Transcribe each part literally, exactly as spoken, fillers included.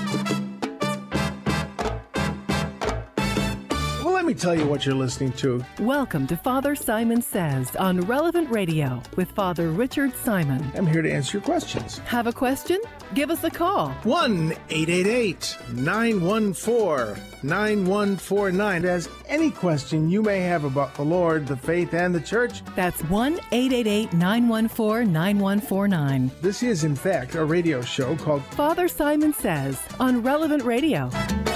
Let me tell you what you're listening to. Welcome to Father Simon Says on Relevant Radio with Father Richard Simon. I'm here to answer your questions. Have a question? Give us a call. one eight eight eight, nine one four, nine one four nine. As any question you may have about the Lord, the faith, and the church. That's one eight eight eight, nine one four, nine one four nine. This is, in fact, a radio show called Father Simon Says on Relevant Radio.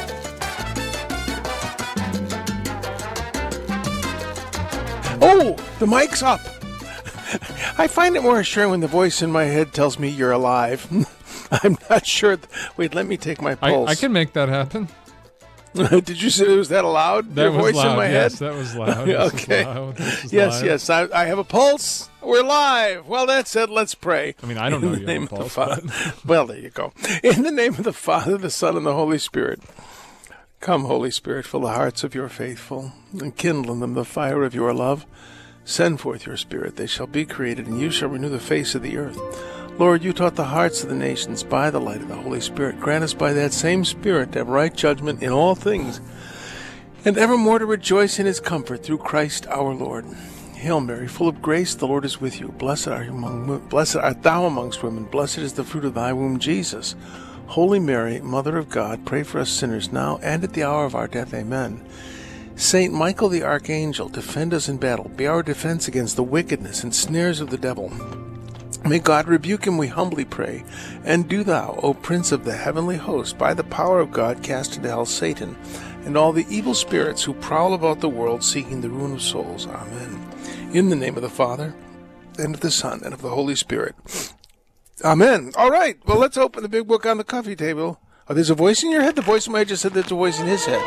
Oh, the mic's up. I find it more assuring when the voice in my head tells me you're alive. I'm not sure. Th- Wait, let me take my pulse. I, I can make that happen. Did you say it was that loud? That Your was voice loud. in my yes, head? that was loud. This Okay. Is loud. This is Yes, live. yes. I, I have a pulse. We're live. Well, that's it. Let's pray. I mean, I don't know In the you name have a of the pulse, Father. Well, there you go. In the name of the Father, the Son, and the Holy Spirit. Come, Holy Spirit, fill the hearts of your faithful, and kindle in them the fire of your love. Send forth your Spirit, they shall be created, and you shall renew the face of the earth. Lord, you taught the hearts of the nations by the light of the Holy Spirit. Grant us by that same Spirit to have right judgment in all things, and evermore to rejoice in his comfort through Christ our Lord. Hail Mary, full of grace, the Lord is with you. Blessed are you among, blessed art thou amongst women. Blessed is the fruit of thy womb, Jesus. Holy Mary, Mother of God, pray for us sinners now and at the hour of our death. Amen. Saint Michael the Archangel, defend us in battle. Be our defense against the wickedness and snares of the devil. May God rebuke him, we humbly pray. And do thou, O Prince of the heavenly host, by the power of God, cast into hell Satan and all the evil spirits who prowl about the world seeking the ruin of souls. Amen. In the name of the Father, and of the Son, and of the Holy Spirit. Amen. All right. Well, let's open the big book on the coffee table. Oh, there's a voice in your head? The voice in my head just said there's a voice in his head.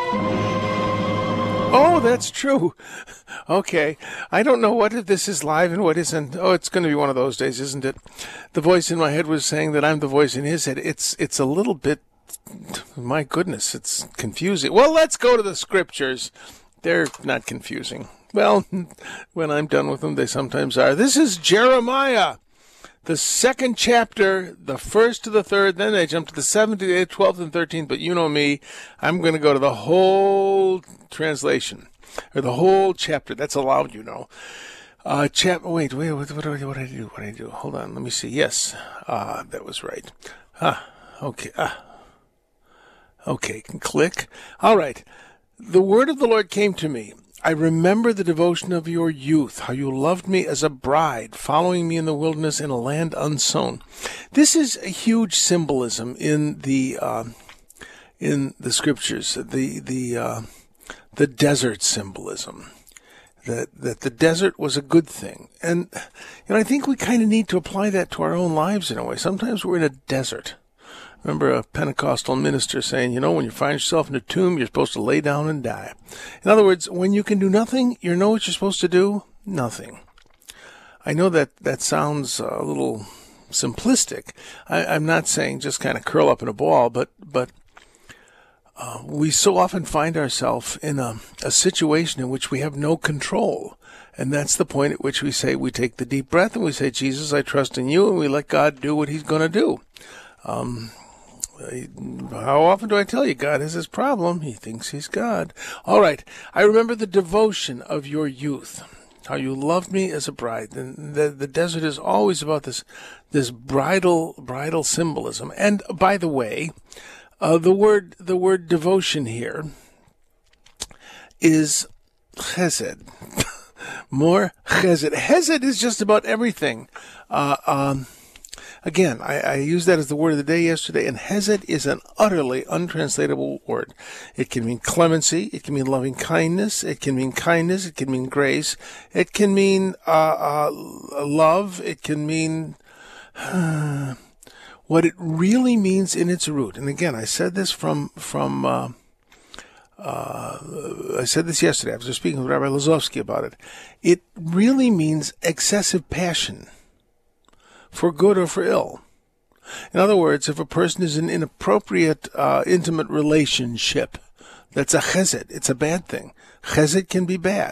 Oh, that's true. Okay. I don't know what if this is live and what isn't. Oh, it's going to be one of those days, isn't it? The voice in my head was saying that I'm the voice in his head. It's it's a little bit, my goodness, it's confusing. Well, let's go to the scriptures. They're not confusing. Well, when I'm done with them, they sometimes are. This is Jeremiah, the second chapter, the first to the third, then they jump to the seventh, to the eighth, twelfth, and thirteenth. But you know me, I'm going to go to the whole translation, or the whole chapter. That's allowed, you know. Uh, chap. Wait, wait, what, what, what, what did I do? What did I do? Hold on, let me see. Yes, uh, that was right. Ah, okay. Ah, okay. Click. All right. The word of the Lord came to me. I remember the devotion of your youth, how you loved me as a bride, following me in the wilderness in a land unsown. This is a huge symbolism in the uh, in the scriptures, the the uh, the desert symbolism. That that the desert was a good thing, and you know I think we kind of need to apply that to our own lives in a way. Sometimes we're in a desert. I remember a Pentecostal minister saying, you know, when you find yourself in a tomb, you're supposed to lay down and die. In other words, when you can do nothing, you know what you're supposed to do? Nothing. I know that that sounds a little simplistic. I, I'm not saying just kind of curl up in a ball, but but uh, we so often find ourselves in a, a situation in which we have no control. And that's the point at which we say, we take the deep breath and we say, Jesus, I trust in you, and we let God do what he's going to do. Um, How often do I tell you God has his problem? He thinks he's God. All right. I remember the devotion of your youth, how you loved me as a bride. And the, the desert is always about this this bridal bridal symbolism. And by the way, uh, the word the word devotion here is chesed. More chesed. Chesed is just about everything. Uh, um, Again, I, I used that as the word of the day yesterday, and hesed is an utterly untranslatable word. It can mean clemency, it can mean loving kindness, it can mean kindness, it can mean grace, it can mean uh, uh, love, it can mean uh, what it really means in its root. And again, I said this from from uh, uh, I said this yesterday. I was just speaking with Rabbi Lazovsky about it. It really means excessive passion, for good or for ill. In other words, if a person is in an inappropriate, uh, intimate relationship, that's a chesed. It's a bad thing. Chesed can be bad.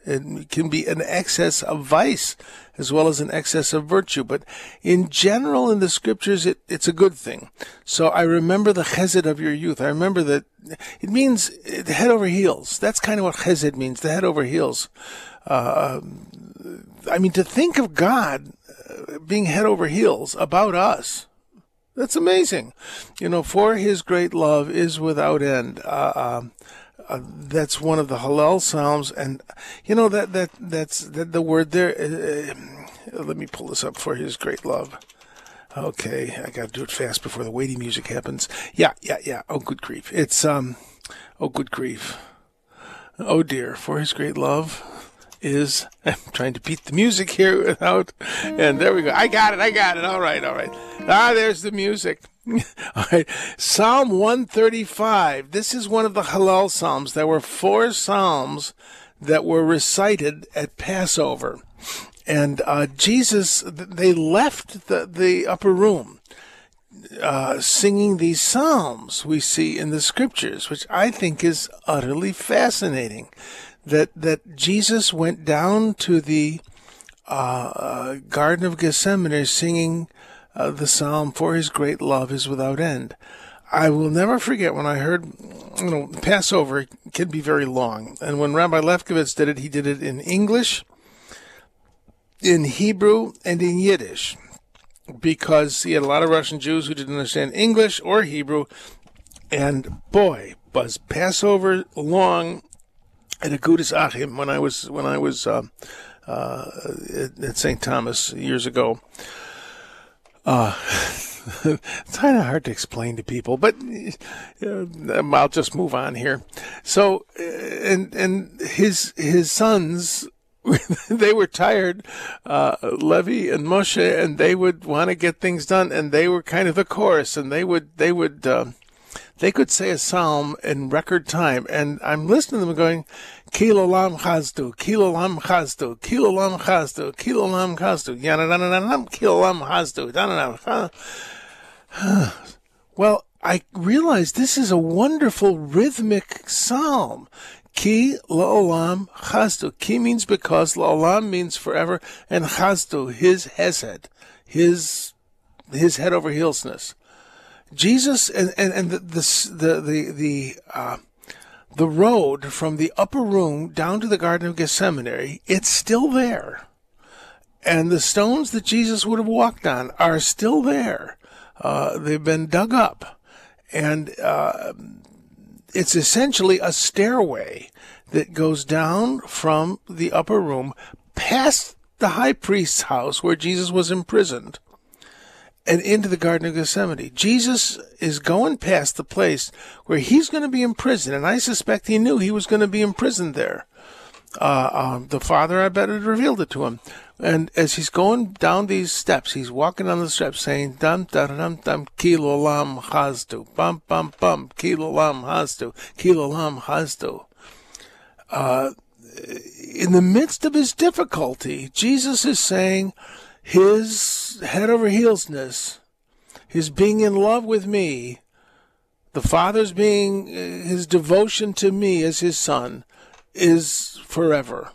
It can be an excess of vice as well as an excess of virtue. But in general, in the scriptures, it, it's a good thing. So I remember the chesed of your youth. I remember that it means the head over heels. That's kind of what chesed means, the head over heels. Uh, I mean, to think of God being head over heels about us, that's amazing. You know, for his great love is without end. Uh, uh, Uh, that's one of the Hallel Psalms, and you know that that that's that the word there. Uh, let me pull this up. For his great love. Okay, I got to do it fast before the weighty music happens. Yeah, yeah, yeah. Oh, good grief! It's um, oh, good grief! Oh dear! For his great love is. I'm trying to beat the music here without, and there we go. I got it. I got it. All right, all right. Ah, there's the music. All right. Psalm one thirty-five. This is one of the Hallel Psalms. There were four Psalms that were recited at Passover. And uh, Jesus, they left the, the upper room uh, singing these Psalms we see in the Scriptures, which I think is utterly fascinating. That, that Jesus went down to the uh, Garden of Gethsemane singing Uh, the psalm, for his great love is without end. I will never forget when I heard, you know, Passover can be very long. And when Rabbi Lefkowitz did it, he did it in English, in Hebrew, and in Yiddish. Because he had a lot of Russian Jews who didn't understand English or Hebrew. And boy, was Passover long at Agudas Achim when I was, when I was uh, uh, at Saint Thomas years ago. Uh, it's kind of hard to explain to people, but uh, I'll just move on here. So, uh, and and his his sons, they were tired, uh, Levi and Moshe, and they would want to get things done, and they were kind of the chorus, and they would they would uh, they could say a psalm in record time, and I'm listening to them going, Kil olam chazdu, Kil olam chazdu, Kil olam chazdu, Kil olam chazdu, Yananananam, Kil olam chazdu, Dananam. Well, I realized this is a wonderful rhythmic psalm. Ki la'olam chazdu. Ki means because, la'olam means forever, and chazdu, his hesed, his his head over heelsness. Jesus and and, and the the the the uh, the road from the upper room down to the Garden of Gethsemane, it's still there, and the stones that Jesus would have walked on are still there. Uh, they've been dug up, and uh, it's essentially a stairway that goes down from the upper room past the high priest's house where Jesus was imprisoned, and into the Garden of Gethsemane. Jesus is going past the place where he's going to be imprisoned, and I suspect he knew he was going to be imprisoned there. Uh, um, the Father, I bet, had revealed it to him. And as he's going down these steps, he's walking on the steps saying, dum, dum, dum, dum, kilo lam hazdu, bum, bum, bum, kilo lam hazdu, kilo lam hazdu. Uh, in the midst of his difficulty, Jesus is saying, his head over heelsness, his being in love with me, the Father's being, his devotion to me as his son, is forever.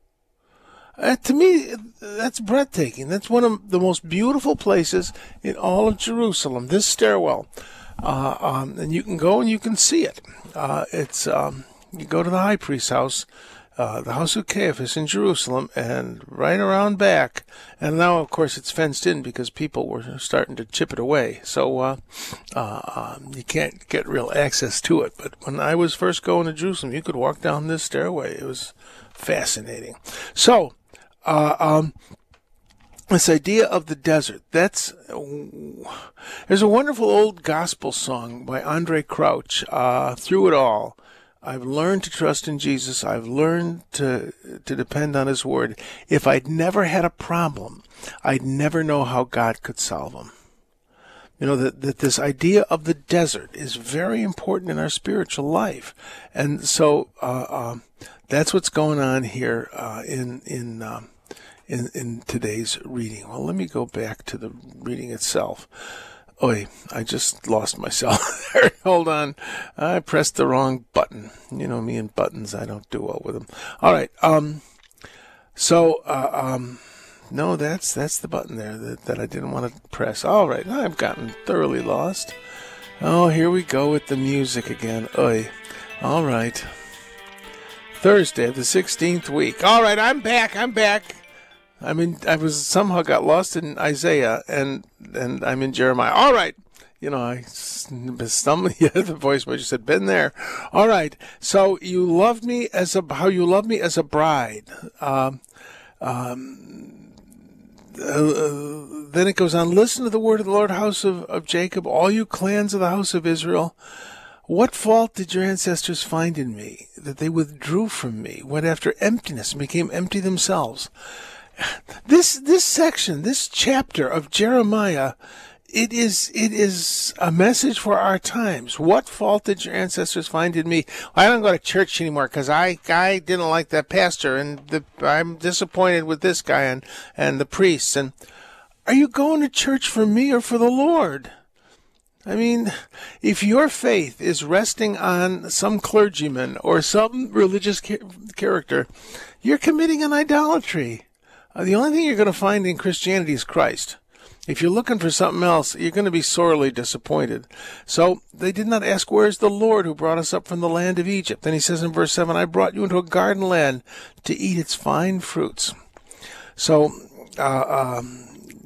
Uh, to me, that's breathtaking. That's one of the most beautiful places in all of Jerusalem, this stairwell. Uh, um, and you can go and you can see it. Uh, it's um, you go to the high priest's house, Uh, the house of Caiaphas in Jerusalem, and right around back. And now, of course, it's fenced in because people were starting to chip it away. So uh, uh, um, you can't get real access to it. But when I was first going to Jerusalem, you could walk down this stairway. It was fascinating. So uh, um, this idea of the desert, that's there's a wonderful old gospel song by Andre Crouch, uh, Through It All. I've learned to trust in Jesus. I've learned to to depend on his word. If I'd never had a problem, I'd never know how God could solve them. You know, that, that this idea of the desert is very important in our spiritual life. And so uh, uh, that's what's going on here uh, in in, um, in in today's reading. Well, let me go back to the reading itself. Oi, I just lost myself there. Hold on. I pressed the wrong button. You know me and buttons, I don't do well with them. All right. Um, So, uh, um, no, that's that's the button there that, that I didn't want to press. All right, I've gotten thoroughly lost. Oh, here we go with the music again. Oy. All right. Thursday of the sixteenth week. All right, I'm back. I'm back. I mean, I was somehow got lost in Isaiah, and and I'm in Jeremiah. All right. You know, I stumbled. Yeah, the voice just said, "Been there." All right. So you loved me as a how you love me as a bride. Um, um, uh, then it goes on. Listen to the word of the Lord, house of, of Jacob, all you clans of the house of Israel. What fault did your ancestors find in me, that they withdrew from me, went after emptiness, and became empty themselves? This this section, this chapter of Jeremiah, it is it is a message for our times. What fault did your ancestors find in me? I don't go to church anymore because I, I didn't like that pastor, and the, I'm disappointed with this guy and, and the priests. And are you going to church for me or for the Lord? I mean, if your faith is resting on some clergyman or some religious ca- character, you're committing an idolatry. Uh, the only thing you're going to find in Christianity is Christ. If you're looking for something else, you're going to be sorely disappointed. So they did not ask, where is the Lord who brought us up from the land of Egypt? Then he says in verse seven, I brought you into a garden land to eat its fine fruits. So uh, um,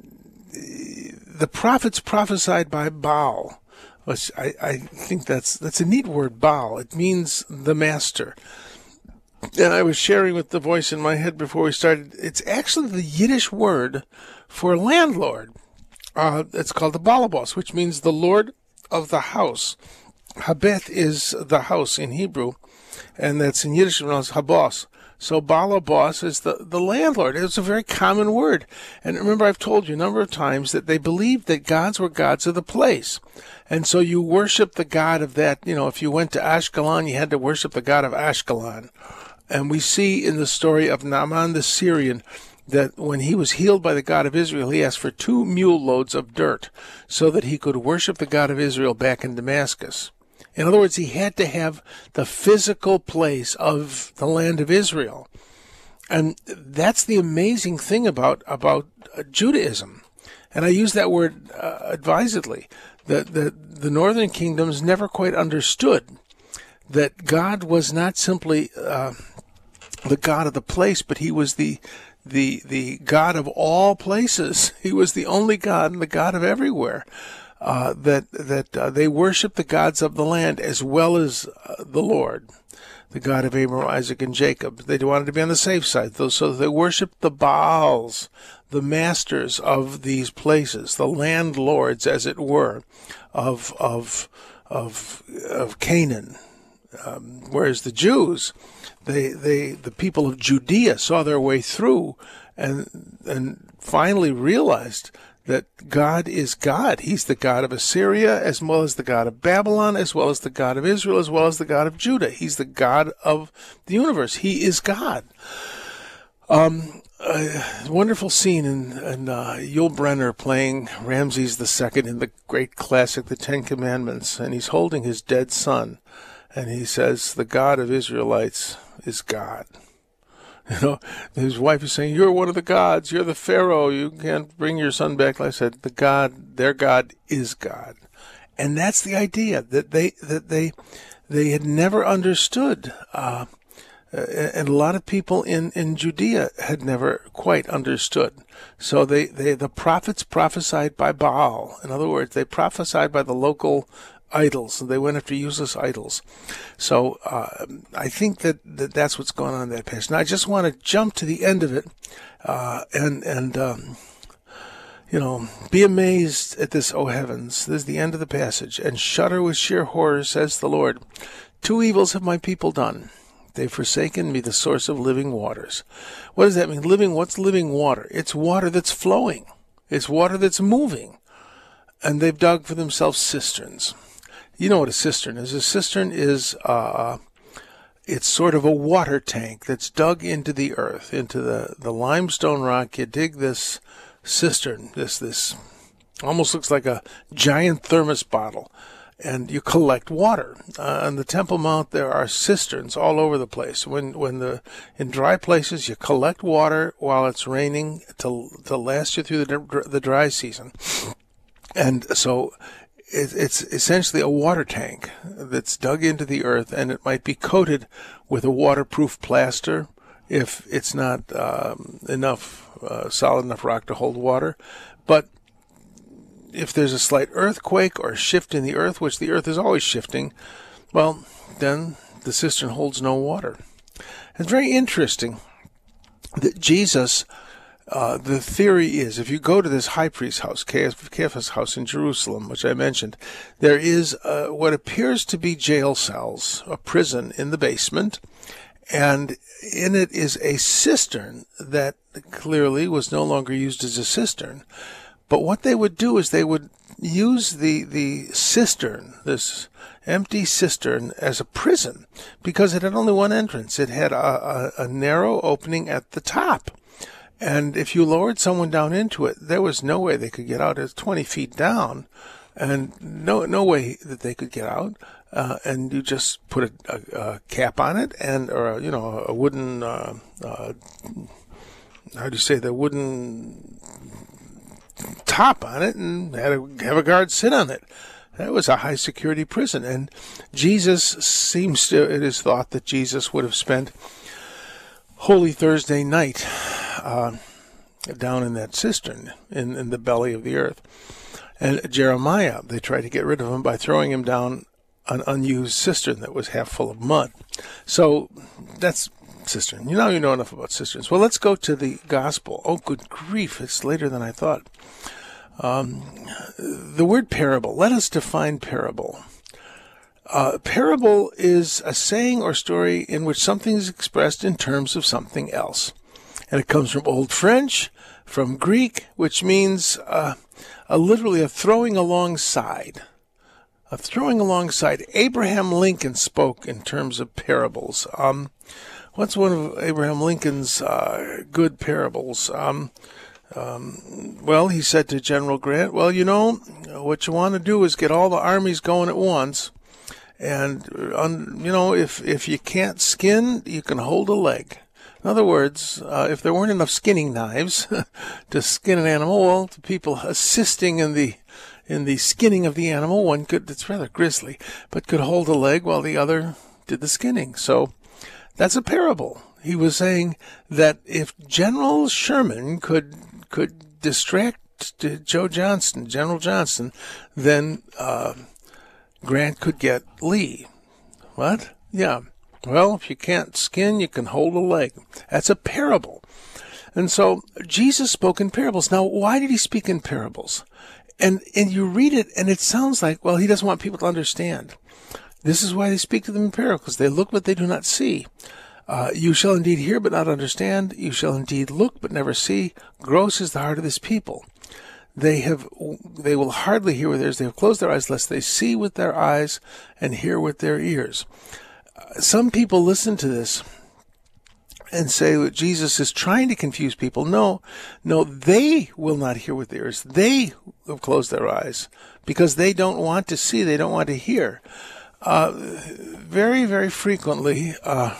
the prophets prophesied by Baal. Which I, I think that's that's a neat word, Baal. It means the master. And I was sharing with the voice in my head before we started, it's actually the Yiddish word for landlord. Uh, it's called the Balabos, which means the Lord of the house. Habeth is the house in Hebrew, and that's in Yiddish pronounced Habos. So Balabos is the, the landlord. It's a very common word. And remember, I've told you a number of times that they believed that gods were gods of the place. And so you worship the god of that. You know, if you went to Ashkelon, you had to worship the god of Ashkelon. And we see in the story of Naaman the Syrian that when he was healed by the God of Israel, he asked for two mule loads of dirt so that he could worship the God of Israel back in Damascus. In other words, he had to have the physical place of the land of Israel. And that's the amazing thing about, about Judaism. And I use that word uh, advisedly. The, the, the northern kingdoms never quite understood that God was not simply uh, the God of the place, but he was the the the God of all places. He was the only God and the God of everywhere. Uh, that that uh, they worshiped the gods of the land as well as uh, the Lord, the God of Abraham, Isaac, and Jacob. They wanted to be on the safe side, so they worshiped the Baals, the masters of these places, the landlords, as it were, of of of of Canaan. Um, whereas the Jews, they, they, the people of Judea saw their way through and, and finally realized that God is God. He's the God of Assyria, as well as the God of Babylon, as well as the God of Israel, as well as the God of Judah. He's the God of the universe. He is God. Um, a wonderful scene in, in uh, Yul Brynner playing Ramses the Second in the great classic, The Ten Commandments, and he's holding his dead son. And he says, the God of Israelites is God. You know, his wife is saying, you're one of the gods. You're the Pharaoh. You can't bring your son back. Like I said, the God, their God is God. And that's the idea, that they that they they had never understood. Uh, and a lot of people in, in Judea had never quite understood. So they, they the prophets prophesied by Baal. In other words, they prophesied by the local idols. They went after useless idols. So uh, I think that, that that's what's going on in that passage. Now I just want to jump to the end of it uh, and, and um, you know, be amazed at this, O heavens. This is the end of the passage. And shudder with sheer horror, says the Lord. Two evils have my people done. They've forsaken me, the source of living waters. What does that mean? Living, what's living water? It's water that's flowing. It's water that's moving. And they've dug for themselves cisterns. You know what a cistern is. A cistern is, uh, it's sort of a water tank that's dug into the earth, into the, the limestone rock. You dig this cistern, this, this almost looks like a giant thermos bottle. and you collect water. Uh, on the Temple Mount, there are cisterns all over the place. When when the in dry places, you collect water while it's raining to to last you through the the dry season. And so it, it's essentially a water tank that's dug into the earth, and it might be coated with a waterproof plaster if it's not um, enough uh, solid enough rock to hold water. But if there's a slight earthquake or shift in the earth, which the earth is always shifting, well, then the cistern holds no water. It's very interesting that Jesus, uh, the theory is, if you go to this high priest's house, Caiaphas' house in Jerusalem, which I mentioned, there is uh, what appears to be jail cells, a prison in the basement, and in it is a cistern that clearly was no longer used as a cistern. But what they would do is they would use the, the cistern, this empty cistern, as a prison, because it had only one entrance. It had a, a, a narrow opening at the top. And if you lowered someone down into it, there was no way they could get out. It's twenty feet down, and no no way that they could get out. Uh, and you just put a, a, a cap on it, and or a, you know a wooden uh, uh, how do you say the wooden top on it, and had a, have a guard sit on it. That was a high security prison, and Jesus seems to, it is thought that Jesus would have spent Holy Thursday night uh, down in that cistern in, in the belly of the earth. And Jeremiah, they tried to get rid of him by throwing him down an unused cistern that was half full of mud. So that's cistern. You know, you know enough about cisterns. Well, let's go to the gospel. Oh, good grief, it's later than I thought. Um, the word parable. Let us define parable. Uh, parable is a saying or story in which something is expressed in terms of something else. And it comes from Old French, from Greek, which means uh, a, literally a throwing alongside. A throwing alongside. Abraham Lincoln spoke in terms of parables. Um, what's one of Abraham Lincoln's uh, good parables? Um, um, well, he said to General Grant, well, you know, what you want to do is get all the armies going at once. And, um, you know, if, if you can't skin, you can hold a leg. In other words, uh, if there weren't enough skinning knives to skin an animal, well, the people assisting in the in the skinning of the animal, one could, it's rather grisly, but could hold a leg while the other did the skinning. So that's a parable. He was saying that if General Sherman could could distract Joe Johnston, General Johnston, then uh, Grant could get Lee. What? Yeah. Well, if you can't skin, you can hold a leg. That's a parable. And so Jesus spoke in parables. Now, why did he speak in parables? And and you read it, and it sounds like, well, he doesn't want people to understand. This is why they speak to them in parables. They look, but they do not see. Uh, you shall indeed hear, but not understand. You shall indeed look, but never see. Gross is the heart of this people. They have, they will hardly hear with ears. They have closed their eyes, lest they see with their eyes and hear with their ears. Uh, some people listen to this and say that Jesus is trying to confuse people. No, no, they will not hear with their ears. They have closed their eyes because they don't want to see. They don't want to hear. Uh, very, very frequently, uh,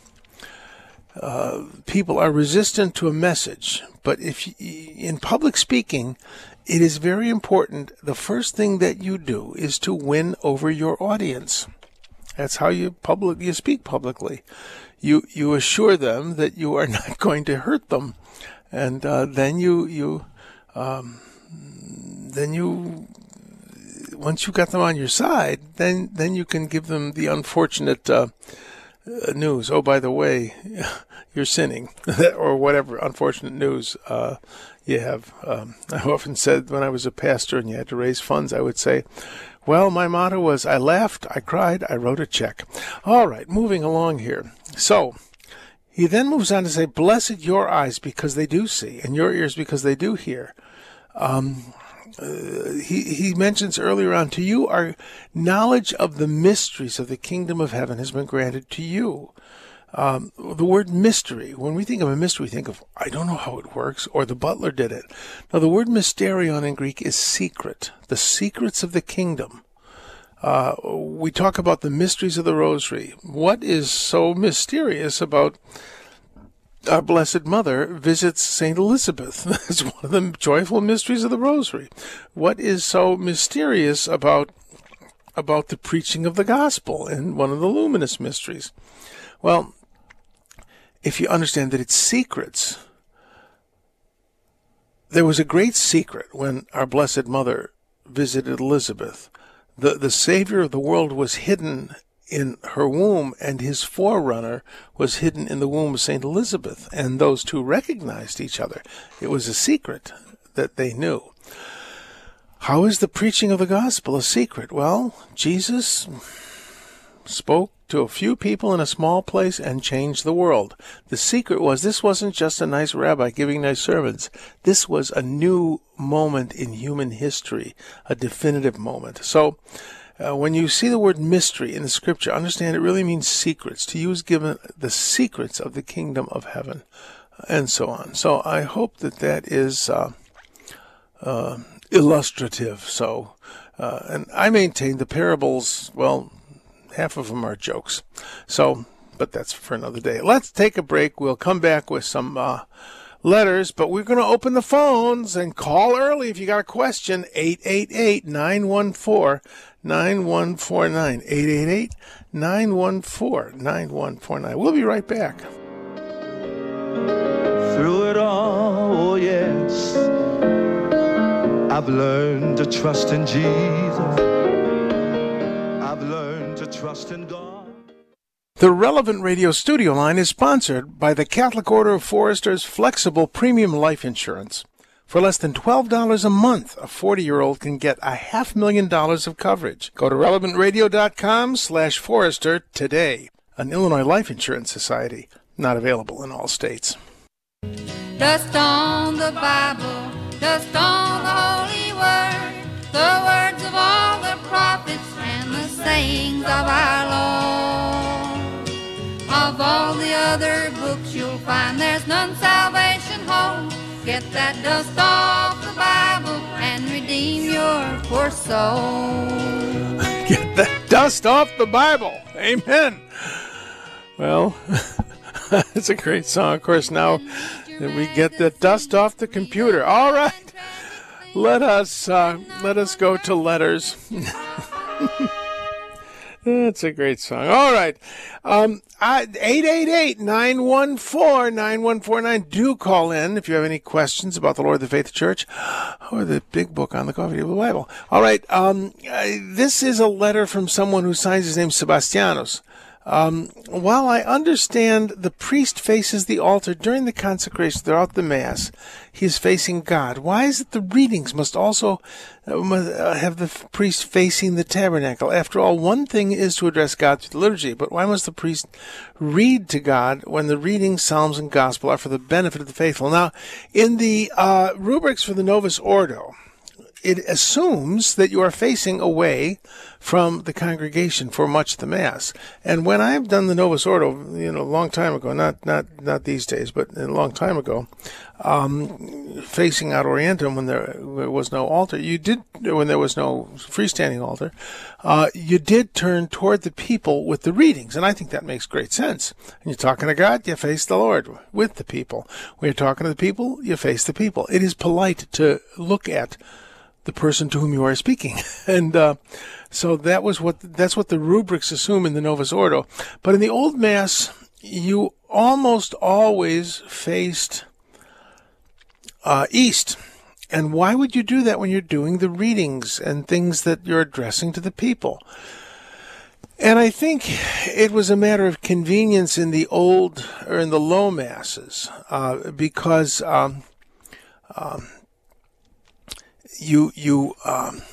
uh, people are resistant to a message. But if you, in public speaking, it is very important. The first thing that you do is to win over your audience. That's how you public you speak publicly. You you assure them that you are not going to hurt them, and uh, then you you um, then you once you got them on your side, then then you can give them the unfortunate uh, news. Oh, by the way, you're sinning, or whatever unfortunate news uh, you have. Um, I often said when I was a pastor and you had to raise funds, I would say, well, my motto was, I laughed, I cried, I wrote a check. All right, moving along here. So he then moves on to say, blessed your eyes because they do see, and your ears because they do hear. Um, uh, he, he mentions earlier on, to you our knowledge of the mysteries of the kingdom of heaven has been granted to you. Um, the word mystery, when we think of a mystery, we think of, I don't know how it works, or the butler did it. Now, the word mysterion in Greek is secret, the secrets of the kingdom. Uh, we talk about the mysteries of the Rosary. What is so mysterious about our Blessed Mother visits Saint Elizabeth? That's one of the joyful mysteries of the Rosary. What is so mysterious about about the preaching of the gospel in one of the luminous mysteries? Well, if you understand that it's secrets, there was a great secret when our Blessed Mother visited Elizabeth. The, the Savior of the world was hidden in her womb, and his forerunner was hidden in the womb of Saint Elizabeth, and those two recognized each other. It was a secret that they knew. How is the preaching of the gospel a secret? Well, Jesus spoke to a few people in a small place and changed the world. The secret was this wasn't just a nice rabbi giving nice sermons. This was a new moment in human history, a definitive moment. So uh, when you see the word mystery in the scripture, understand it really means secrets. To you is given the secrets of the kingdom of heaven, and so on. So I hope that that is uh, uh, illustrative. So, uh, and I maintain the parables, well, half of them are jokes. So, but that's for another day. Let's take a break. We'll come back with some uh, letters, but we're going to open the phones and call early if you got a question. eight eight eight, nine one four, nine one four nine. eight eight eight, nine one four, nine one four nine. We'll be right back. Through it all, oh yes, I've learned to trust in Jesus. I've learned to trust in God. The Relevant Radio studio line is sponsored by the Catholic Order of Foresters Flexible Premium Life Insurance. For less than twelve dollars a month, a forty-year-old can get a half million dollars of coverage. Go to relevant radio dot com slash forester today. An Illinois Life Insurance Society, not available in all states. Dust on the Bible, dust on the Holy Word, the words of all the prophets and the sayings of our Lord. Of all the other books you'll find there's none salvation home. Get that dust off the Bible and redeem your poor soul. Get that dust off the Bible. Amen. Well, it's a great song. Of course, now that we get the dust off the computer. All right. Let us uh, let us go to letters. That's a great song. All right. Um, eight eight eight, nine one four, nine one four nine. Do call in if you have any questions about the Lord of the Faith Church or the big book on the coffee table Bible. All right. Um, uh, this is a letter from someone who signs his name Sebastianos. Um, while I understand the priest faces the altar during the consecration throughout the Mass, he is facing God. Why is it the readings must also uh, have the priest facing the tabernacle? After all, one thing is to address God through the liturgy, but why must the priest read to God when the readings, psalms, and gospel are for the benefit of the faithful? Now, in the uh, rubrics for the Novus Ordo, it assumes that you are facing away from the congregation for much of the Mass. And when I've done the Novus Ordo, you know, a long time ago, not not not these days, but a long time ago, um, facing out Orientem when there, there was no altar, you did, when there was no freestanding altar, uh, you did turn toward the people with the readings. And I think that makes great sense. When you're talking to God, you face the Lord with the people. When you're talking to the people, you face the people. It is polite to look at the person to whom you are speaking. And uh, so that was what that's what the rubrics assume in the Novus Ordo. But in the Old Mass, you almost always faced uh, east. And why would you do that when you're doing the readings and things that you're addressing to the people? And I think it was a matter of convenience in the old, or in the low Masses, uh, because um, um, You you um,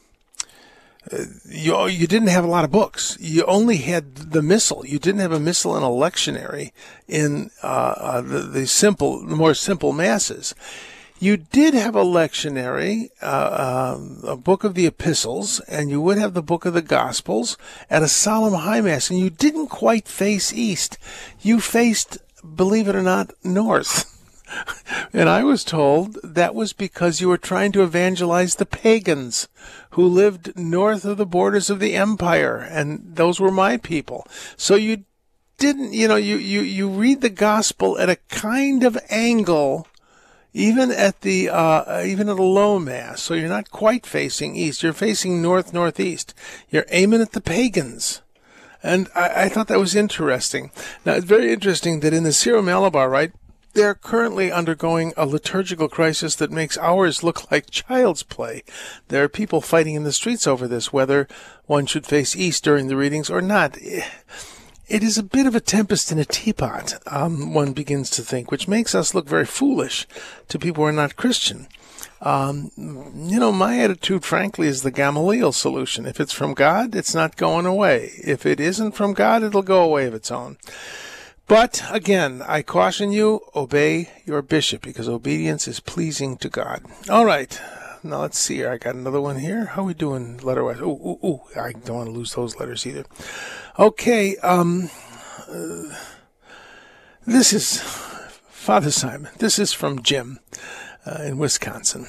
you you didn't have a lot of books. You only had the missal. You didn't have a missal and a lectionary in uh, uh, the the simple, the more simple masses. You did have a lectionary, uh, uh, a book of the epistles, and you would have the book of the Gospels at a solemn high mass. And you didn't quite face east. You faced, believe it or not, north. And I was told that was because you were trying to evangelize the pagans who lived north of the borders of the empire, and those were my people. So you didn't, you know, you, you, you read the gospel at a kind of angle, even at the uh, even at a low mass. So you're not quite facing east; you're facing north northeast. You're aiming at the pagans. And I, I thought that was interesting. Now, it's very interesting that in the Syro-Malabar Rite, they're currently undergoing a liturgical crisis that makes ours look like child's play. There are people fighting in the streets over this, whether one should face east during the readings or not. It is a bit of a tempest in a teapot, um, one begins to think, which makes us look very foolish to people who are not Christian. Um, you know, my attitude, frankly, is the Gamaliel solution. If it's from God, it's not going away. If it isn't from God, it'll go away of its own. But, again, I caution you, obey your bishop, because obedience is pleasing to God. All right. Now, let's see here. I got another one here. How are we doing letter-wise? Ooh, ooh, ooh. I don't want to lose those letters either. Okay. Um, uh, this is Father Simon. This is from Jim. Uh, in Wisconsin.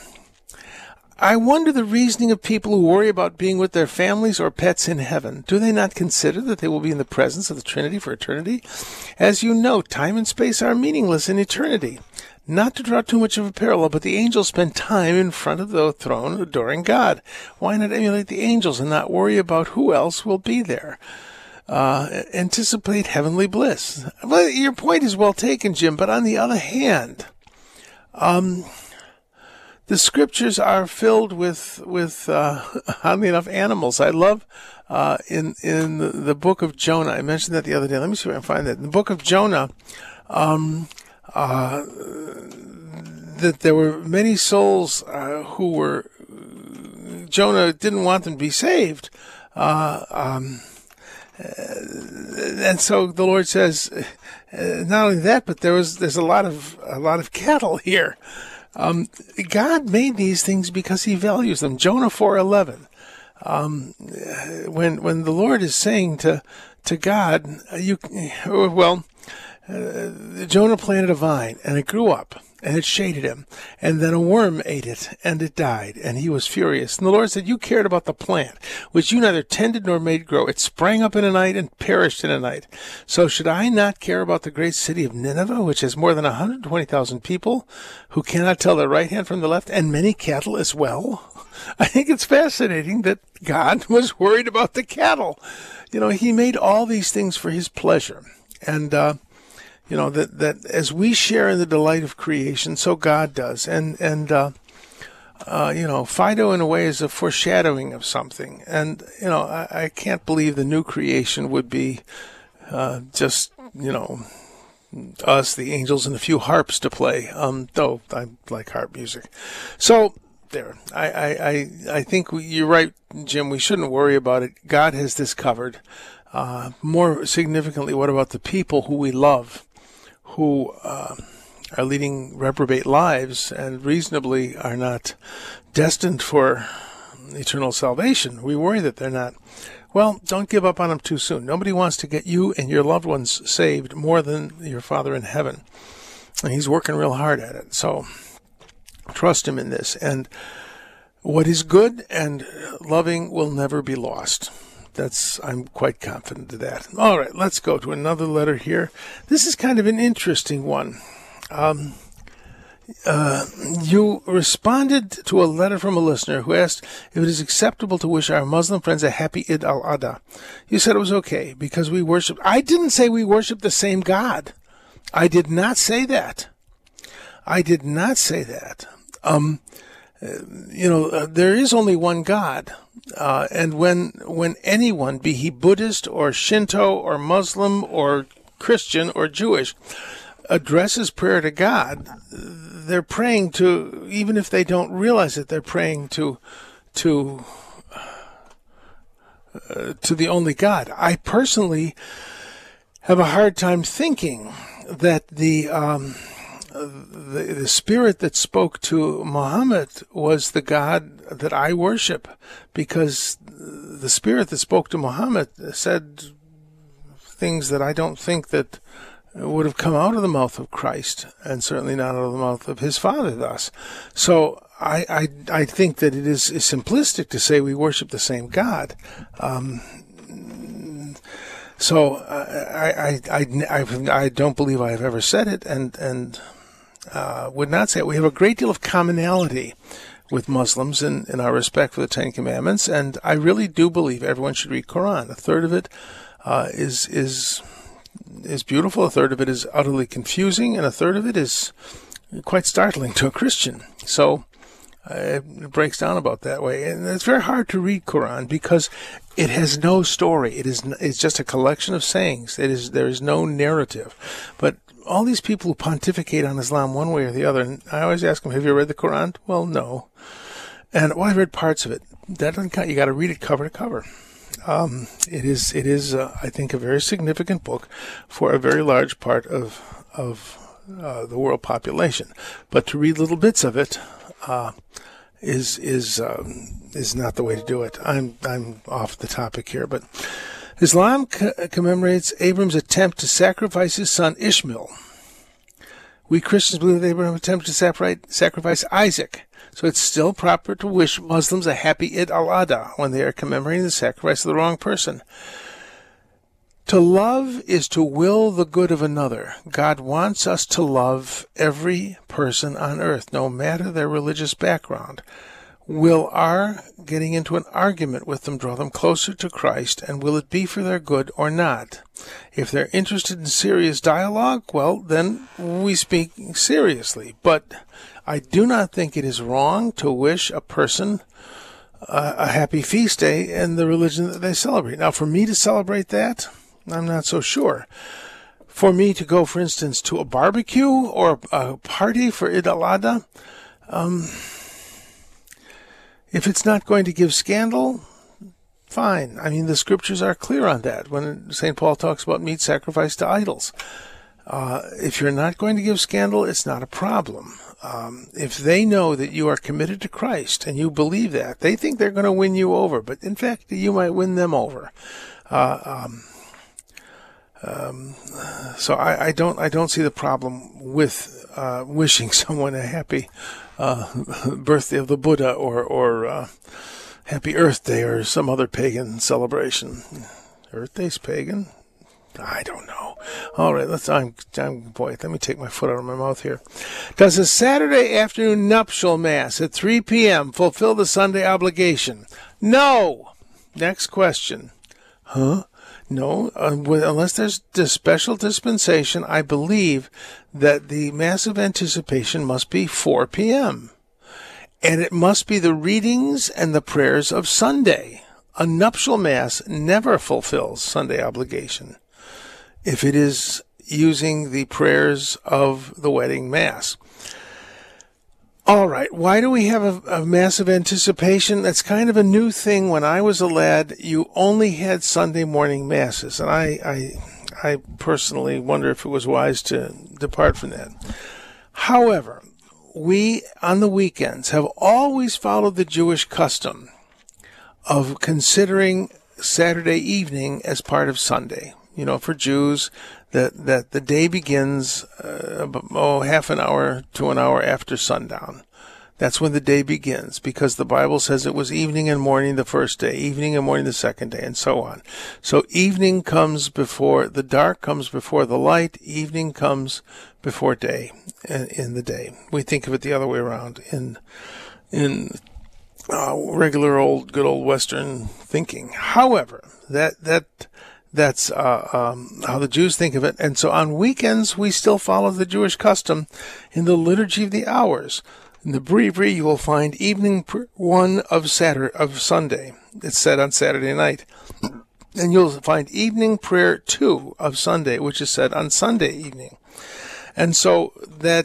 I wonder the reasoning of people who worry about being with their families or pets in heaven. Do they not consider that they will be in the presence of the Trinity for eternity? As you know, time and space are meaningless in eternity. Not to draw too much of a parallel, but the angels spend time in front of the throne adoring God. Why not emulate the angels and not worry about who else will be there? Uh, anticipate heavenly bliss. Well, your point is well taken, Jim, but on the other hand, Um, the scriptures are filled with, with, uh, oddly enough, animals. I love, uh, in, in the, the book of Jonah. I mentioned that the other day. Let me see if I can find that. In the book of Jonah, um, uh, that there were many souls, uh, who were, Jonah didn't want them to be saved. Uh, um, and so the Lord says, Uh, not only that, but there was there's a lot of a lot of cattle here. Um, God made these things because He values them. Jonah four eleven. Um, when when the Lord is saying to to God, you well, uh, Jonah planted a vine and it grew up and it shaded him, and then a worm ate it and it died, and he was furious. And the Lord said, "You cared about the plant, which you neither tended nor made grow. It sprang up in a night and perished in a night. So should I not care about the great city of Nineveh, which has more than one hundred twenty thousand people who cannot tell their right hand from the left, and many cattle as well?" I think it's fascinating that God was worried about the cattle. You know, He made all these things for His pleasure. And, uh, you know, that, that as we share in the delight of creation, so God does. And, and, uh, uh, you know, Fido in a way is a foreshadowing of something. And, you know, I, I can't believe the new creation would be, uh, just, you know, us, the angels, and a few harps to play. Um, though I like harp music. So, there. I, I, I, I think we, you're right, Jim. We shouldn't worry about it. God has this covered. Uh, more significantly, what about the people who we love, who uh, are leading reprobate lives and reasonably are not destined for eternal salvation? We worry that they're not. Well, don't give up on them too soon. Nobody wants to get you and your loved ones saved more than your Father in heaven. And He's working real hard at it. So trust Him in this. And what is good and loving will never be lost. That's, I'm quite confident of that. All right, let's go to another letter here. This is kind of an interesting one. Um, uh, you responded to a letter from a listener who asked if it is acceptable to wish our Muslim friends a happy Eid al-Adha. You said it was okay because we worship. I didn't say we worship the same God. I did not say that. I did not say that. Um, you know, uh, there is only one God. Uh, and when when anyone, be he Buddhist or Shinto or Muslim or Christian or Jewish, addresses prayer to God, they're praying to, even if they don't realize it, they're praying to to uh, to the only God. I personally have a hard time thinking that the um, the, the spirit that spoke to Muhammad was the God that I worship, because the spirit that spoke to Muhammad said things that I don't think that would have come out of the mouth of Christ, and certainly not out of the mouth of his Father thus. So I I, I think that it is, is simplistic to say we worship the same God. Um, so I, I, I, I, I don't believe I have ever said it, and, and uh, would not say it. We have a great deal of commonality with Muslims in, in our respect for the Ten Commandments, and I really do believe everyone should read Quran. A third of it uh, is is is beautiful, a third of it is utterly confusing, and a third of it is quite startling to a Christian. So uh, it breaks down about that way. And it's very hard to read Quran because it has no story. It is it's just a collection of sayings. It is there is no narrative. But all these people who pontificate on Islam one way or the other, and I always ask them, have you read the Quran? Well, no. And well, I read parts of it. That doesn't count. You got to read it cover to cover. Um, it is, it is, uh, I think, a very significant book for a very large part of of uh, the world population. But to read little bits of it uh, is is um, is not the way to do it. I'm I'm off the topic here, but Islam co- commemorates Abram's attempt to sacrifice his son Ishmael. We Christians believe that Abraham attempted to sacrifice Isaac. So it's still proper to wish Muslims a happy Eid al-Adha when they are commemorating the sacrifice of the wrong person. To love is to will the good of another. God wants us to love every person on earth, no matter their religious background. Will our getting into an argument with them draw them closer to Christ, and will it be for their good or not? If they're interested in serious dialogue, well, then we speak seriously. But I do not think it is wrong to wish a person uh, a happy feast day in the religion that they celebrate. Now, for me to celebrate that, I'm not so sure. For me to go, for instance, to a barbecue or a party for Eid al-Adha, um, if it's not going to give scandal, fine. I mean, the scriptures are clear on that when Saint Paul talks about meat sacrificed to idols. Uh, if you're not going to give scandal, it's not a problem. Um, if they know that you are committed to Christ and you believe that, they think they're going to win you over. But in fact, you might win them over. Uh, um, um, so I, I don't, I don't see the problem with uh, wishing someone a happy uh, birthday of the Buddha or or uh, Happy Earth Day or some other pagan celebration. Earth Day's pagan? I don't know. All right, let's. I'm. I'm. Boy, let me take my foot out of my mouth here. Does a Saturday afternoon nuptial mass at three p.m. fulfill the Sunday obligation? No. Next question. Huh? No. Uh, unless there's a special dispensation, I believe that the mass of anticipation must be four p.m. and it must be the readings and the prayers of Sunday. A nuptial mass never fulfills Sunday obligation if it is using the prayers of the wedding mass. All right, why do we have a, a massive anticipation? That's kind of a new thing. When I was a lad, you only had Sunday morning masses, and I, I, I personally wonder if it was wise to depart from that. However, we, on the weekends, have always followed the Jewish custom of considering Saturday evening as part of Sunday. You know, for Jews, that, that the day begins, uh, oh, half an hour to an hour after sundown. That's when the day begins, because the Bible says it was evening and morning the first day, evening and morning the second day, and so on. So evening comes before, the dark comes before the light, evening comes before day in, in the day. We think of it the other way around in, in uh, regular old, good old Western thinking. However, that, that, That's uh, um, how the Jews think of it. And so on weekends, we still follow the Jewish custom in the Liturgy of the Hours. In the Breviary, you will find evening one of Saturday, of Sunday. It's said on Saturday night. And you'll find evening prayer two of Sunday, which is said on Sunday evening. And so that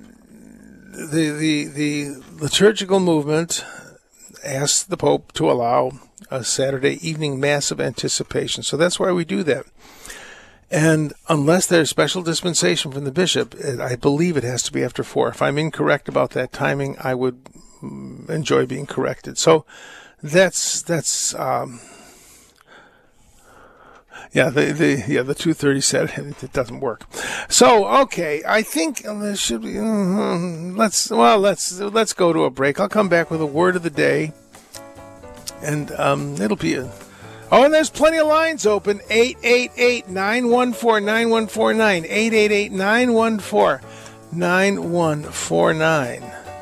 the the the liturgical movement asks the Pope to allow a Saturday evening mass of anticipation. So that's why we do that. And unless there's special dispensation from the bishop, I believe it has to be after four. If I'm incorrect about that timing, I would enjoy being corrected. So that's, that's, um, Yeah, the, the yeah the two thirty said it doesn't work. So okay, I think there should be. Uh, let's well let's let's go to a break. I'll come back with a word of the day, and um, it'll be a. Oh, and there's plenty of lines open. eight eight eight, nine one four, nine one four nine. eight eight eight, nine one four, nine one four nine.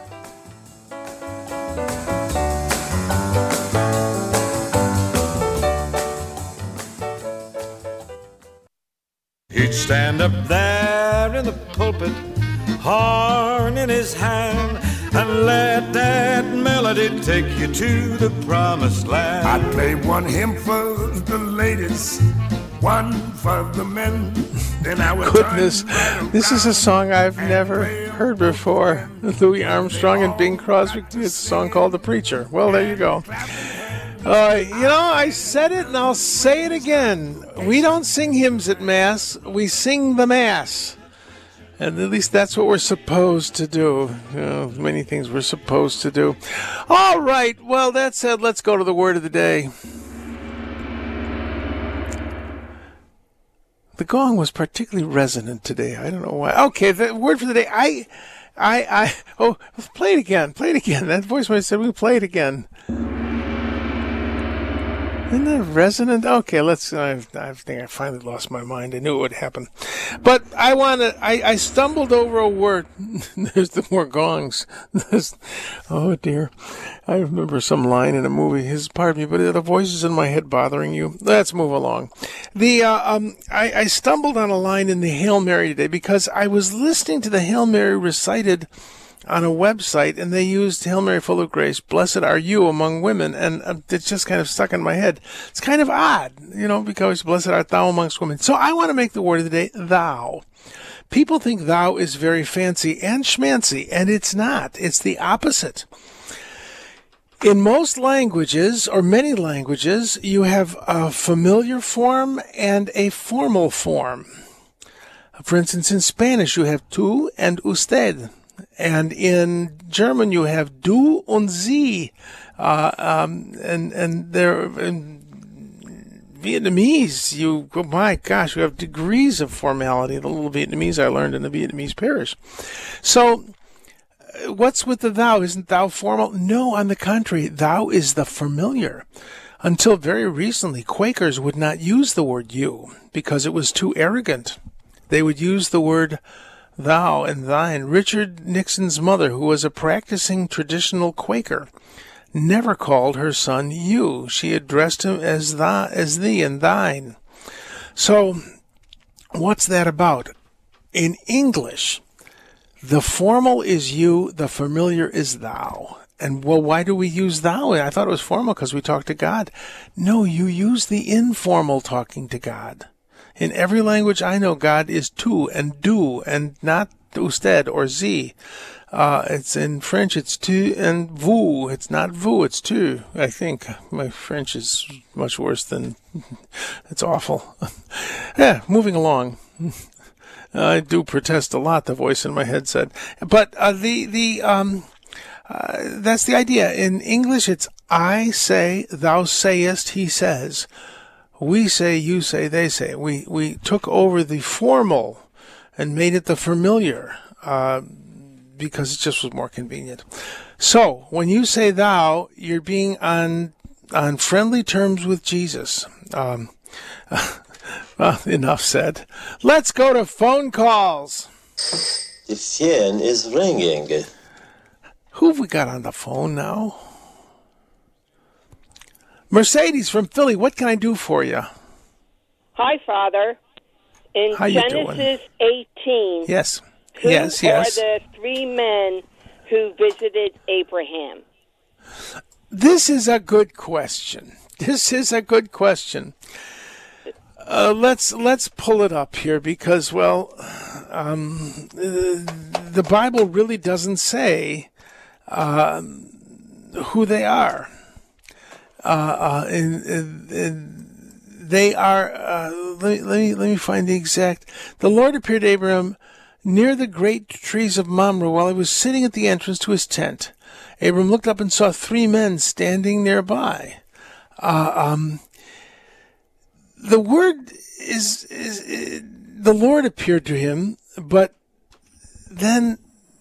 He'd stand up there in the pulpit, horn in his hand, and let that melody take you to the promised land. I'd play one hymn for the ladies, one for the men. Then I would Goodness, this is a song I've never heard before. Louis Armstrong and Bing Crosby. It's a song called The Preacher. Well, there you go. Uh, you know, I said it and I'll say it again. We don't sing hymns at Mass. We sing the Mass. And at least that's what we're supposed to do. You know, many things we're supposed to do. All right. Well, that said, let's go to the word of the day. The gong was particularly resonant today. I don't know why. Okay, the word for the day. I, I, I, oh, play it again. Play it again. That voice might say, we'll play it again. Isn't that resonant? Okay, let's. I, I think I finally lost my mind. I knew it would happen, but I want to. I, I stumbled over a word. There's the more gongs. There's, oh dear, I remember some line in a movie. His pardon me, but the voices in my head bothering you. Let's move along. The uh, um, I, I stumbled on a line in the Hail Mary today because I was listening to the Hail Mary recited on a website, and they used Hail Mary full of grace, blessed are you among women, and uh, it's just kind of stuck in my head. It's kind of odd, you know, because blessed art thou amongst women. So I want to make the word of the day, thou. People think thou is very fancy and schmancy, and it's not. It's the opposite. In most languages, or many languages, you have a familiar form and a formal form. For instance, in Spanish, you have tú and usted. And in German, you have du und sie. Uh, um, and, and there, in Vietnamese, you, oh my gosh, you have degrees of formality. The little Vietnamese I learned in a Vietnamese parish. So, what's with the thou? Isn't thou formal? No, on the contrary, thou is the familiar. Until very recently, Quakers would not use the word you because it was too arrogant. They would use the word thou and thine. Richard Nixon's mother, who was a practicing traditional Quaker, never called her son you. She addressed him as thou, as thee and thine. So, what's that about? In English, the formal is you, the familiar is thou. And, well, why do we use thou? I thought it was formal because we talk to God. No, you use the informal talking to God. In every language I know, God is tu and du and not usted or sie. Uh, it's in French, it's tu and vous. It's not vous, it's tu, I think. My French is much worse than, it's awful. Yeah, moving along. I do protest a lot, the voice in my head said. But uh, the, the, um, uh, that's the idea. In English, it's I say, thou sayest, he says. We say, you say, they say. We we took over the formal and made it the familiar uh, because it just was more convenient. So when you say thou, you're being on on friendly terms with Jesus. Um, well, enough said. Let's go to phone calls. The phone is ringing. Who have we got on the phone now? Mercedes from Philly, what can I do for you? Hi, Father. In How you Genesis doing? eighteen, Yes. who yes, yes. are the three men who visited Abraham? This is a good question. This is a good question. Uh, let's let's pull it up here because, well, um, the Bible really doesn't say uh, who they are. Uh, uh, and, and, and they are, uh, let, let me, let me find the exact, the Lord appeared to Abraham near the great trees of Mamre while he was sitting at the entrance to his tent. Abram looked up and saw three men standing nearby. Uh, um, the word is, is, is the Lord appeared to him, but then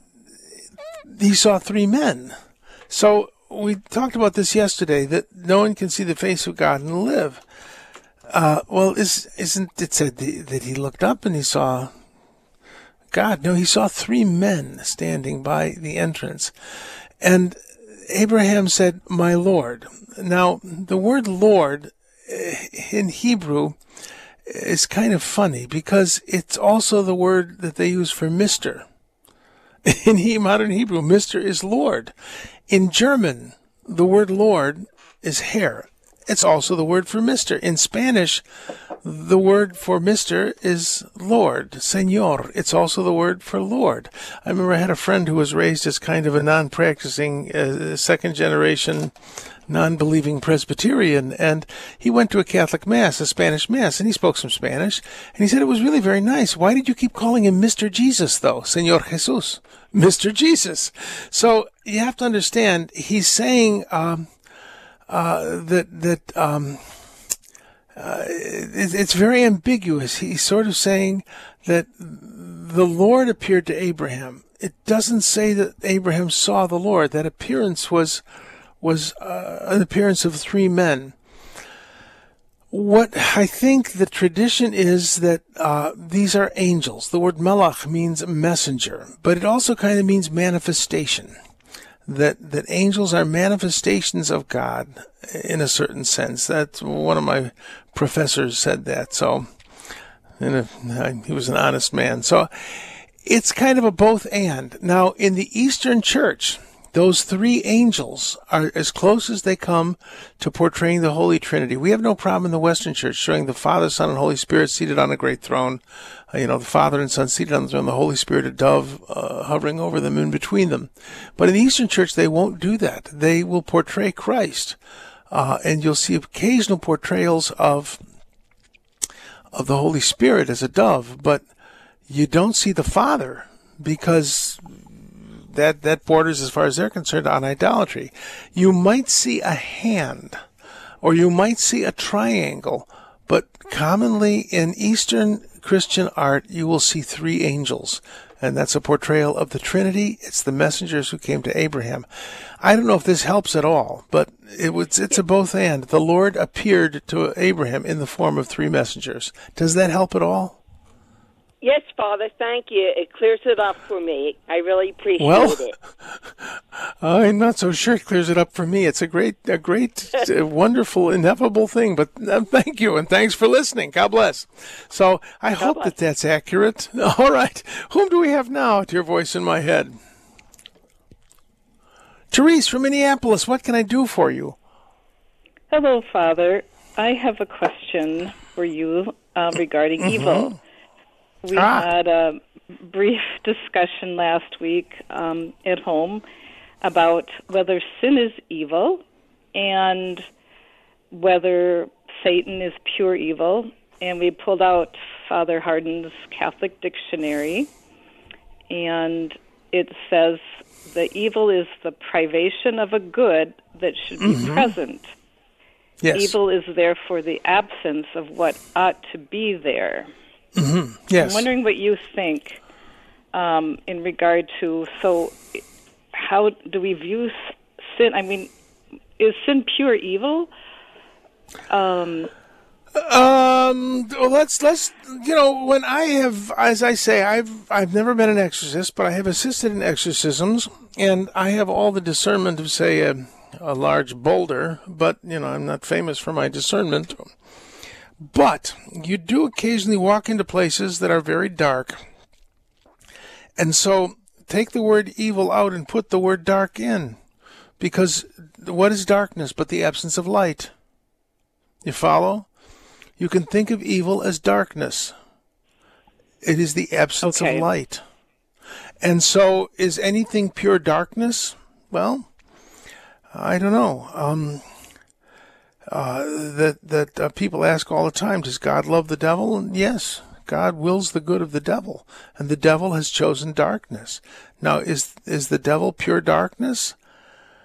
he saw three men. So we talked about this yesterday, that no one can see the face of God and live. Uh, well, is, isn't it said that he looked up and he saw God? No, he saw three men standing by the entrance. And Abraham said, "My Lord." Now, the word Lord in Hebrew is kind of funny because it's also the word that they use for Mister In he, modern Hebrew, Mister is Lord. In German, the word Lord is Herr. It's also the word for Mister In Spanish, the word for Mister is Lord, Señor. It's also the word for Lord. I remember I had a friend who was raised as kind of a non-practicing, uh, second-generation, non-believing Presbyterian, and he went to a Catholic Mass, a Spanish Mass, and he spoke some Spanish, and he said it was really very nice. Why did you keep calling him Mister Jesus, though? Señor Jesus. Mister Jesus. So you have to understand, he's saying um, uh, that, that um, uh, it, it's very ambiguous. He's sort of saying that the Lord appeared to Abraham. It doesn't say that Abraham saw the Lord. That appearance was was uh, an appearance of three men. What I think the tradition is that uh, these are angels. The word melach means messenger, but it also kind of means manifestation. That that angels are manifestations of God in a certain sense. That's one of my professors said that. So, and a, he was an honest man. So, it's kind of a both and. Now, in the Eastern Church, those three angels are as close as they come to portraying the Holy Trinity. We have no problem in the Western Church showing the Father, Son, and Holy Spirit seated on a great throne. Uh, you know, the Father and Son seated on the throne, the Holy Spirit, a dove uh, hovering over them in between them. But in the Eastern Church, they won't do that. They will portray Christ. Uh, and you'll see occasional portrayals of of the Holy Spirit as a dove, but you don't see the Father because that that borders, as far as they're concerned, on idolatry. You might see a hand, or you might see a triangle, but commonly in Eastern Christian art, you will see three angels, and that's a portrayal of the Trinity. It's the messengers who came to Abraham. I don't know if this helps at all, but it was, it's a both and. The Lord appeared to Abraham in the form of three messengers. Does that help at all? Yes, Father, thank you. It clears it up for me. I really appreciate well, it. I'm not so sure it clears it up for me. It's a great, a great, uh, wonderful, ineffable thing. But uh, thank you, and thanks for listening. God bless. So I God hope bless. that that's accurate. All right. Whom do we have now to your voice in my head? Therese from Minneapolis, what can I do for you? Hello, Father. I have a question for you uh, regarding mm-hmm. evil. We ah. had a brief discussion last week um, at home about whether sin is evil and whether Satan is pure evil. And we pulled out Father Hardin's Catholic Dictionary, and it says the evil is the privation of a good that should be mm-hmm. present. Yes. Evil is therefore the absence of what ought to be there. Mm-hmm. Yes. I'm wondering what you think um, in regard to, so how do we view sin? I mean, is sin pure evil? Um, um, well, let's, let's, you know, when I have, as I say, I've, I've never been an exorcist, but I have assisted in exorcisms, and I have all the discernment of, say, a, a large boulder, but, you know, I'm not famous for my discernment. But you do occasionally walk into places that are very dark. And so take the word evil out and put the word dark in. Because what is darkness but the absence of light? You follow? You can think of evil as darkness. It is the absence okay. of light. And so is anything pure darkness? Well, I don't know. Um... Uh, that that uh, people ask all the time, does God love the devil? And yes, God wills the good of the devil, and the devil has chosen darkness. Now, is is the devil pure darkness?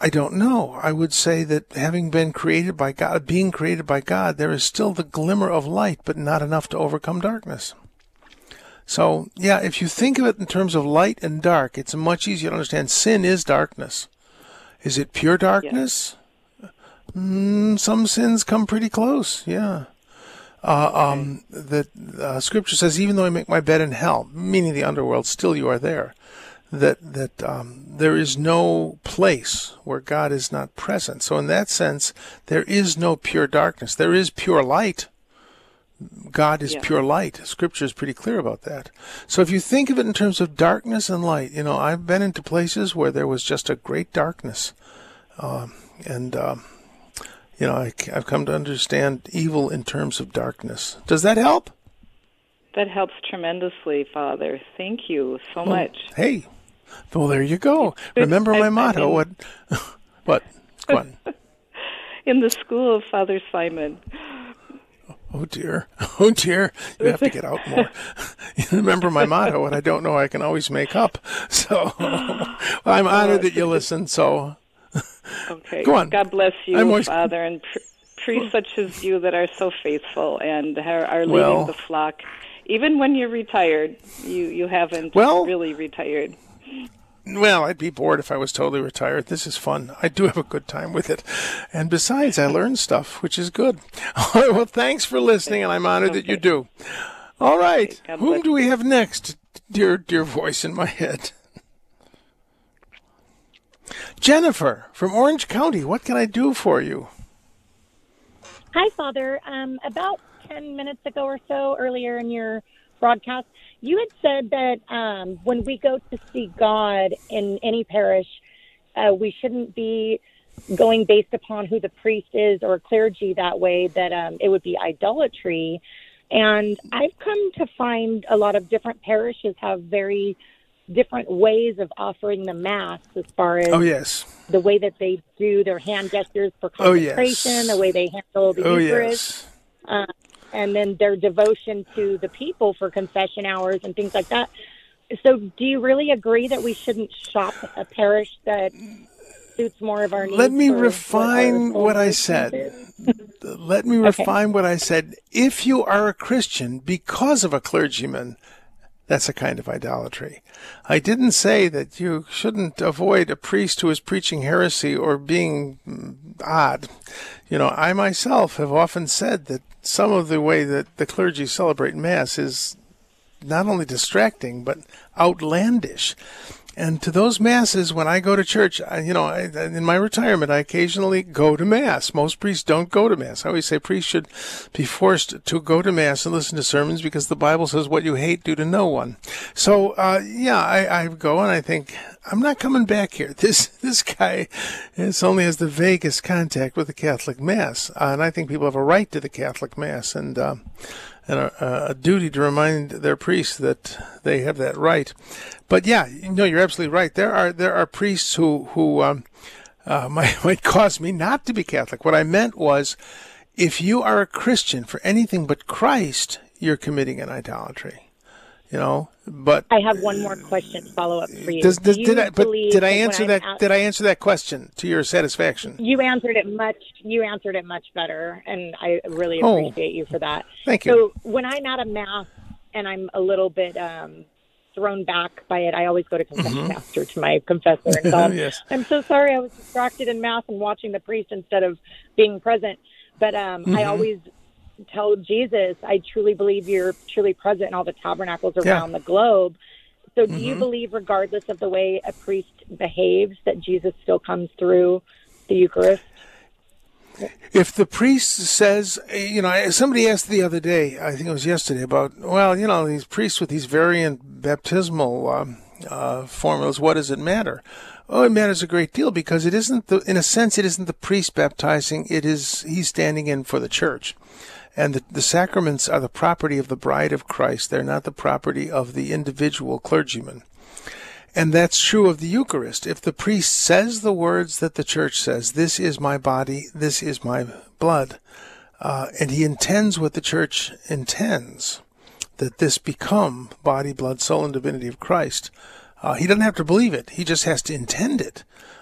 I don't know. I would say that having been created by God, being created by God, there is still the glimmer of light, but not enough to overcome darkness. So, yeah, if you think of it in terms of light and dark, it's much easier to understand. Sin is darkness. Is it pure darkness? Yeah. Mm, some sins come pretty close, yeah. Uh, um, the uh, Scripture says, even though I make my bed in hell, meaning the underworld, still you are there. That that um, there is no place where God is not present. So in that sense, there is no pure darkness. There is pure light. God is yeah. pure light. Scripture is pretty clear about that. So if you think of it in terms of darkness and light, you know, I've been into places where there was just a great darkness. Um, and, um, you know, I, I've come to understand evil in terms of darkness. Does that help? That helps tremendously, Father. Thank you so well, much. Hey. Well, there you go. Remember my I, motto. I mean, what? What? Go on. In the school of Father Simon. Oh, dear. Oh, dear. You have to get out more. Remember my motto, what I don't know I can always make up. So I'm honored that you listen. So okay. Go on. God bless you, always... Father, and pr- priests such as you that are so faithful and are, are leading well, the flock. Even when you're retired, you, you haven't well, really retired. Well, I'd be bored if I was totally retired. This is fun. I do have a good time with it. And besides, I learn stuff, which is good. All right, well, thanks for listening, and I'm honored okay. that you do. All right. Okay, whom do we have next, dear, dear voice in my head? Jennifer from Orange County. What can I do for you? Hi, Father. Um, about ten minutes ago or so, earlier in your broadcast, you had said that um, when we go to see God in any parish, uh, we shouldn't be going based upon who the priest is or clergy that way, that um, it would be idolatry. And I've come to find a lot of different parishes have very different ways of offering the Mass as far as oh, yes. the way that they do their hand gestures for consecration, oh, yes. the way they handle the oh, Eucharist. Yes. Uh, and then their devotion to the people for confession hours and things like that. So do you really agree that we shouldn't shop a parish that suits more of our needs? Let me refine what, what I said. Let me refine okay. what I said. If you are a Christian because of a clergyman, that's a kind of idolatry. I didn't say that you shouldn't avoid a priest who is preaching heresy or being odd. You know, I myself have often said that some of the way that the clergy celebrate Mass is not only distracting, but outlandish. And to those Masses, when I go to church, I, you know, I, in my retirement, I occasionally go to Mass. Most priests don't go to Mass. I always say priests should be forced to go to Mass and listen to sermons because the Bible says what you hate, do to no one. So, uh, yeah, I, I go and I think, I'm not coming back here. This this guy is only has the vaguest contact with the Catholic Mass. Uh, and I think people have a right to the Catholic Mass and, uh, and a, a duty to remind their priests that they have that right. But yeah, you know, you're absolutely right. There are there are priests who who um, uh, might might cause me not to be Catholic. What I meant was, if you are a Christian for anything but Christ, you're committing an idolatry. You know, but I have one more question follow up for you. Does, does, Do you did I? But did I answer that? Out, did I answer that question to your satisfaction? You answered it much. You answered it much better, and I really oh, appreciate you for that. Thank you. So when I'm at a Mass and I'm a little bit um, thrown back by it, I always go to confession mm-hmm. after to my confessor and tell him, yes. I'm so sorry I was distracted in Mass and watching the priest instead of being present. But um, mm-hmm. I always tell Jesus, I truly believe you're truly present in all the tabernacles around yeah. the globe. So do mm-hmm. you believe, regardless of the way a priest behaves, that Jesus still comes through the Eucharist? If the priest says, you know, somebody asked the other day, I think it was yesterday, about, well, you know, these priests with these variant baptismal um, uh, formulas, what does it matter? Oh, it matters a great deal because it isn't, the, in a sense, it isn't the priest baptizing, it is, he's standing in for the church. And the, the sacraments are the property of the bride of Christ. They're not the property of the individual clergyman. And that's true of the Eucharist. If the priest says the words that the church says, this is my body, this is my blood, uh, and he intends what the church intends, that this become body, blood, soul, and divinity of Christ, uh, he doesn't have to believe it. He just has to intend it.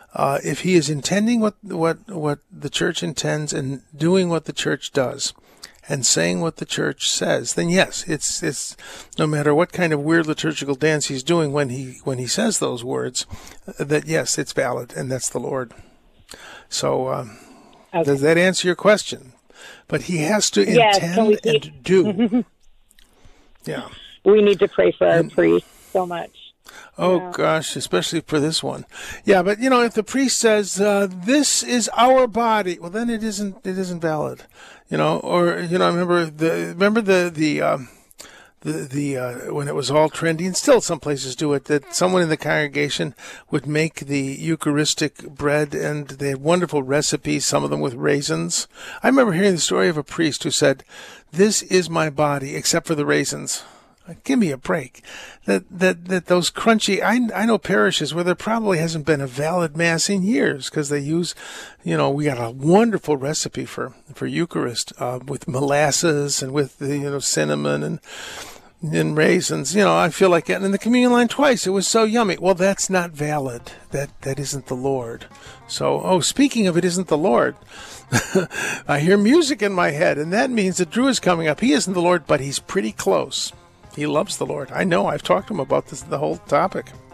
Uh, if he is intending what, what, what the church intends and doing what the church does and saying what the church says, then yes, it's, it's no matter what kind of weird liturgical dance he's doing when he, when he says those words, that yes, it's valid and that's the Lord. So, um, okay. Does that answer your question? But he has to yes, intend and do. Yeah. We need to pray for our priests so much. Oh, yeah. gosh, especially for this one. Yeah, but, you know, if the priest says, uh, this is our body, well, then it isn't it isn't valid. You know, or, you know, I remember the, remember the, the, um, the, the uh, when it was all trendy, and still some places do it, that someone in the congregation would make the Eucharistic bread, and they had wonderful recipes, some of them with raisins. I remember hearing the story of a priest who said, this is my body, except for the raisins. Give me a break. That that that those crunchy. I I know parishes where there probably hasn't been a valid mass in years because they use, you know, we got a wonderful recipe for for Eucharist uh, with molasses and with the, you know, cinnamon and and raisins. You know, I feel like getting in the communion line twice. It was so yummy. Well, that's not valid. That that isn't the Lord. So, oh, speaking of it isn't the Lord. I hear music in my head, and that means that Drew is coming up. He isn't the Lord, but he's pretty close. He loves the Lord. I know. I've talked to him about this, the whole topic.